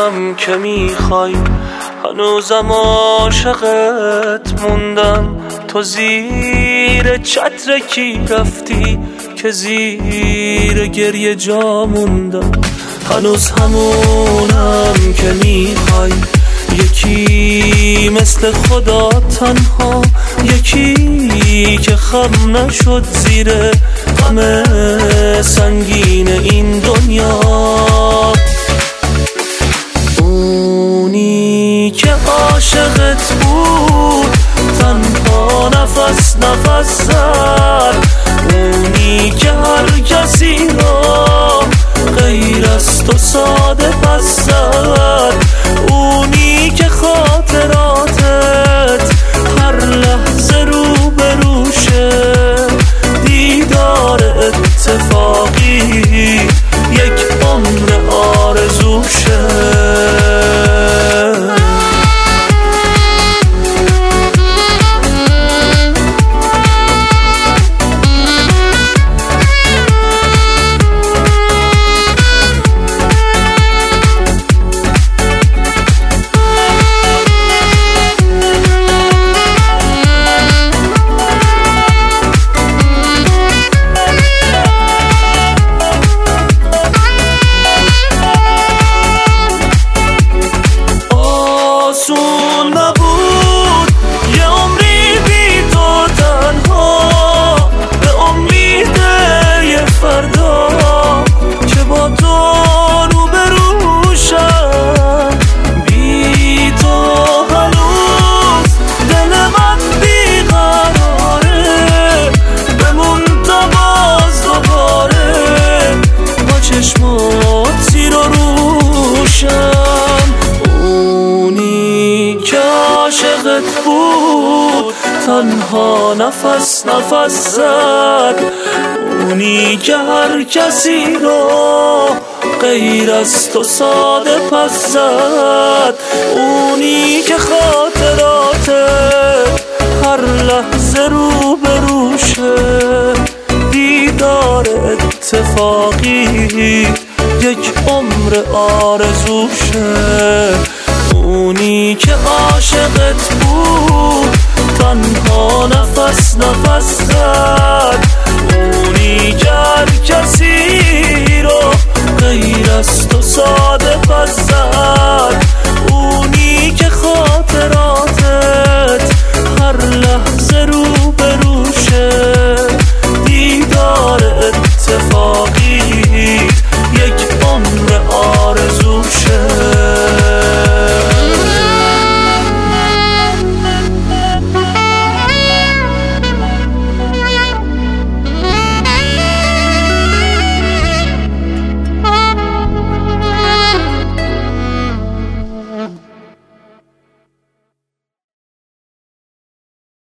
میدونم که میخوای، هنوزم عاشقت موندم. تو زیر چتر کی رفتی که زیر گریه جا موندم؟ هنوز همونم که میخوای، یکی مثل خدا تنها، یکی که خم نشد زیر غم سنگین این دنیا. اونی که عاشقت بود تنها نفس نفس زد، اونی که هر کسی را غیر از تو ساده پس زد، اونی که خاطراتت هر لحظه رو به روشه، دیدار اتفاقی یک عمر آرزوشه. عاشقت بود تنها نفس نفس زد، اونی که هر کسی رو غیر از تو ساده پس زد، اونی که خاطراتت هر لحظه رو به روشه، دیدار اتفاقی یک عمر آرزوشه. اونی که عاشقت بود تنها نفس نفس زد، اونی که